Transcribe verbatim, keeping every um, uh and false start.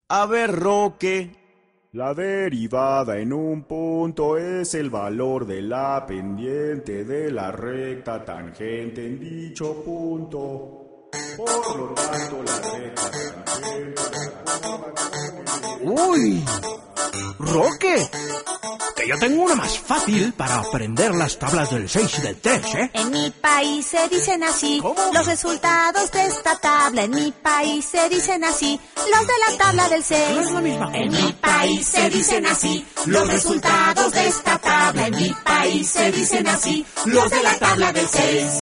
A ver, Roque. La derivada en un punto es el valor de la pendiente de la recta tangente en dicho punto. Por lo tanto, la recta tangente... ¡Uy! ¡Roque! Que yo tengo una más fácil para aprender las tablas del seis y del tres, ¿eh? En mi país se dicen así. ¿Cómo? Los resultados de esta tabla. En mi país se dicen así. Los de la tabla del seis. No es la misma. En mi país se dicen así. Los resultados de esta tabla. En mi país se dicen así. Los de la tabla del seis.